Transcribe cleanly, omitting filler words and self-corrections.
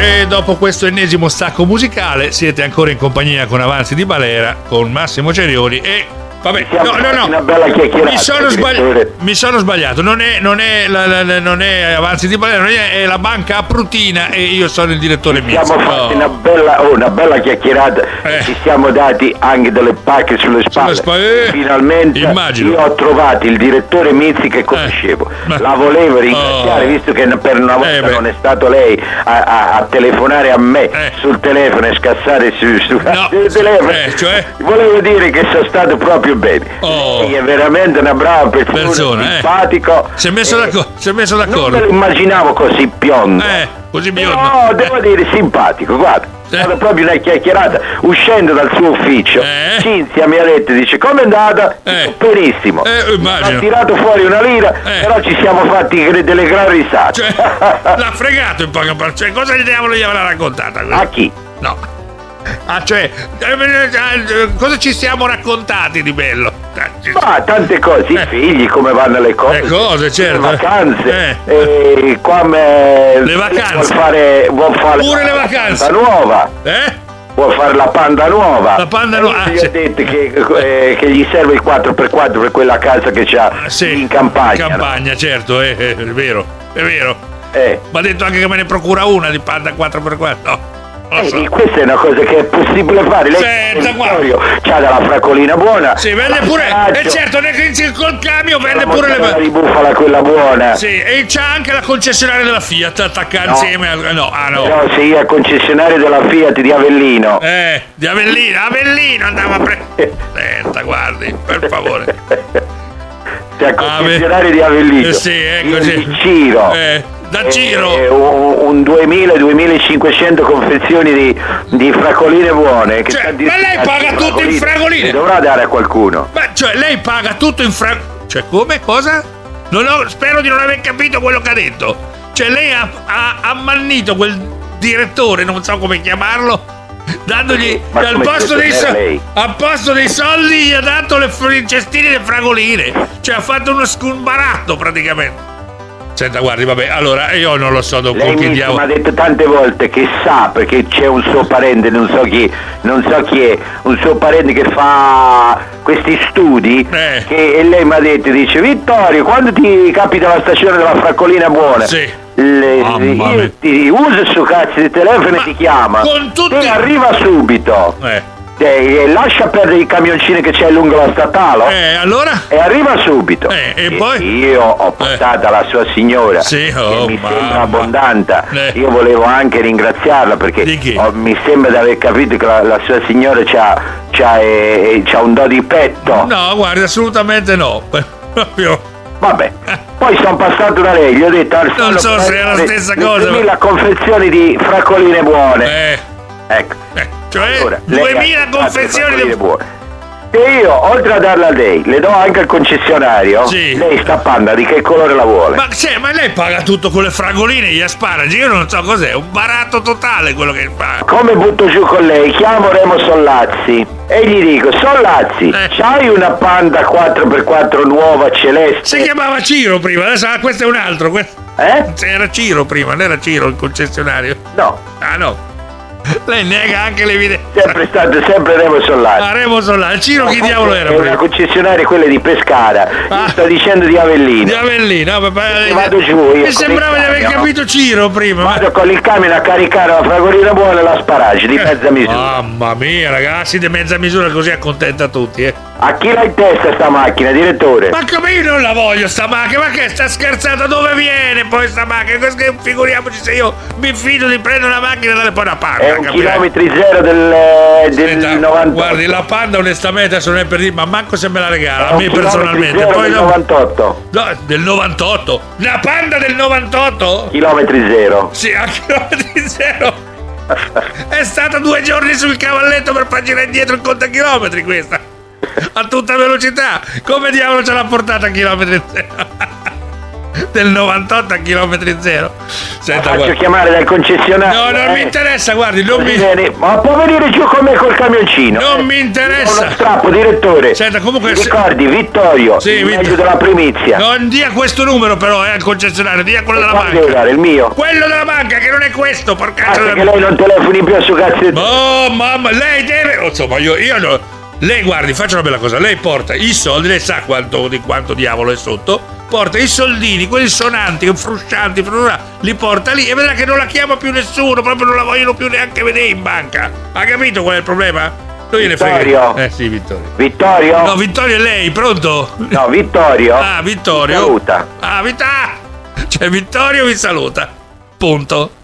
e dopo questo ennesimo stacco musicale siete ancora in compagnia con Avanzi di Balera, con Massimo Cerioni e... Vabbè, no. Una bella chiacchierata. Mi sono sbagliato. Non è Avanzi di Balera, è la banca Aprutina e io sono il direttore Mizzi. Siamo fatti una bella chiacchierata. Ci siamo dati anche delle pacche sulle spalle. Finalmente immagino. Io ho trovato il direttore Mizzi che conoscevo. La volevo ringraziare, visto che per una volta non è stato lei a telefonare a me sul telefono e scassare sul telefono. Cioè? Volevo dire che sono stato proprio bene. Lei è veramente una brava persona, simpatico. Si è messo d'accordo. Non me lo immaginavo così biondo. Così biondo. No, devo dire simpatico, guarda. È stata proprio una chiacchierata. Uscendo dal suo ufficio, Cinzia mi ha detto, dice, come è andata? Benissimo. Immagino. Ha tirato fuori una lira, però ci siamo fatti delle gran risate. Cioè, l'ha fregato in poche parole. Cioè, cosa gli avrà raccontata? A chi? No. Cosa ci siamo raccontati di bello? Ma tante cose, i figli, come vanno le cose. Le cose, certo. Le vacanze. Le vacanze. Vuol fare pure le vacanze. La nuova. Vuol fare la Panda nuova. La Panda nuova. Gli ho detto che gli serve il 4x4 per quella casa che c'ha in campagna. In campagna, certo, è vero. Ma ha detto anche che me ne procura una di Panda 4x4. No. Questa è una cosa che è possibile fare. Lei c'ha della fracolina buona. Sì, vende pure. Certo, col camion vende pure le la ribufala quella buona. Sì, e c'ha anche la concessionaria della Fiat attaccata insieme al. No. Però se io al concessionario della Fiat di Avellino. Di Avellino andava a prendere. Senta, guardi, per favore. Se al concessionario di Avellino. Sì, eccoci. Ciro. Da Ciro un 2000-2500 confezioni di fracoline buone che ma lei paga tutto in fragoline, dovrà dare a qualcuno. Ma cioè lei paga tutto in cioè come? Cosa? Spero di non aver capito quello che ha detto. Cioè lei ha ammannito quel direttore, non so come chiamarlo, dandogli al posto dei soldi gli ha dato le cestine di fragoline. Cioè ha fatto un baratto praticamente. Senta, guardi, vabbè, allora io non lo so dopo chi diavolo. Mi ha detto tante volte che sa, perché c'è un suo parente, non so chi è, un suo parente che fa questi studi, e lei mi ha detto, dice, Vittorio, quando ti capita la stazione della fraccolina buona? Ti usa il suo cazzo di telefono e ti chiama. E arriva subito. Lascia perdere i camioncini che c'è lungo la statale. Allora? E arriva subito. E poi? Io ho portato alla sua signora, che mi sembra abbondante. Io volevo anche ringraziarla perché mi sembra di aver capito che la sua signora c'ha un do di petto. No, guardi, assolutamente no. Proprio. Vabbè, poi sono passato da lei, gli ho detto non so se è la stessa cosa. La confezione di fracoline buone. Ecco. Cioè allora, 2000 confezioni di buone. E io, oltre a darla a lei, le do anche al concessionario. Lei sta Panda di che colore la vuole? Ma lei paga tutto con le fragoline, gli asparagi, io non so cos'è, un baratto totale quello che fa. Come butto giù con lei? Chiamo Remo Sollazzi e gli dico, Sollazzi, c'hai una Panda 4x4 nuova celeste? Si chiamava Ciro prima, adesso questo è un altro. Era Ciro prima, non era Ciro il concessionario? No. Ah no. Lei nega anche l'evidenza. Sempre Remo Sollazzi. Remo Sollazzi. Ciro chi diavolo era? Una concessionaria, quella di Pescara. Io sto dicendo di Avellino. Di Avellino, vado giù. Mi sembrava di aver capito Ciro prima. Vado con il camion a caricare la fragolina buona e l'asparage di mezza misura. Mamma mia, ragazzi, di mezza misura così accontenta tutti, A chi l'ha in testa sta macchina, direttore? Ma come io non la voglio sta macchina? Ma che sta scherzata? Dove viene poi sta macchina? Figuriamoci se io mi fido di prendere una macchina e dare poi una Panda. È un chilometri zero del 98. Guardi, la Panda onestamente adesso non è per dire, ma manco se me la regala a me personalmente. Poi del 98. No, del 98. La Panda del 98? Chilometri zero. Sì, a chilometri zero. È stata 2 giorni sul cavalletto per far girare indietro il contachilometri questa. A tutta velocità. Come diavolo ce l'ha portata a chilometri zero? del 98 a chilometri zero. Senta, faccio chiamare dal concessionario. No, non mi interessa, guardi, ma può venire giù con me col camioncino. Non mi interessa. Uno strappo, direttore. Senta, comunque ricordi, Vittorio, il meglio della primizia. Non dia questo numero però, al concessionario, dia quello della banca. Devo dare il mio. Quello della banca, che non è questo, porcaccio. Perché lei non telefoni più su cazzo. Oh, mamma, lei deve. Insomma, io no. Lei guardi, faccia una bella cosa, lei porta i soldi, lei sa di quanto diavolo è sotto, porta i soldini, quelli sonanti, fruscianti, li porta lì e vedrà che non la chiama più nessuno, proprio non la vogliono più neanche vedere in banca. Ha capito qual è il problema? Non gliene Vittorio. frega. Sì, Vittorio. Vittorio? No, Vittorio è lei, pronto? No, Vittorio. Ah, Vittorio. Mi saluta. Cioè Vittorio vi saluta. Punto.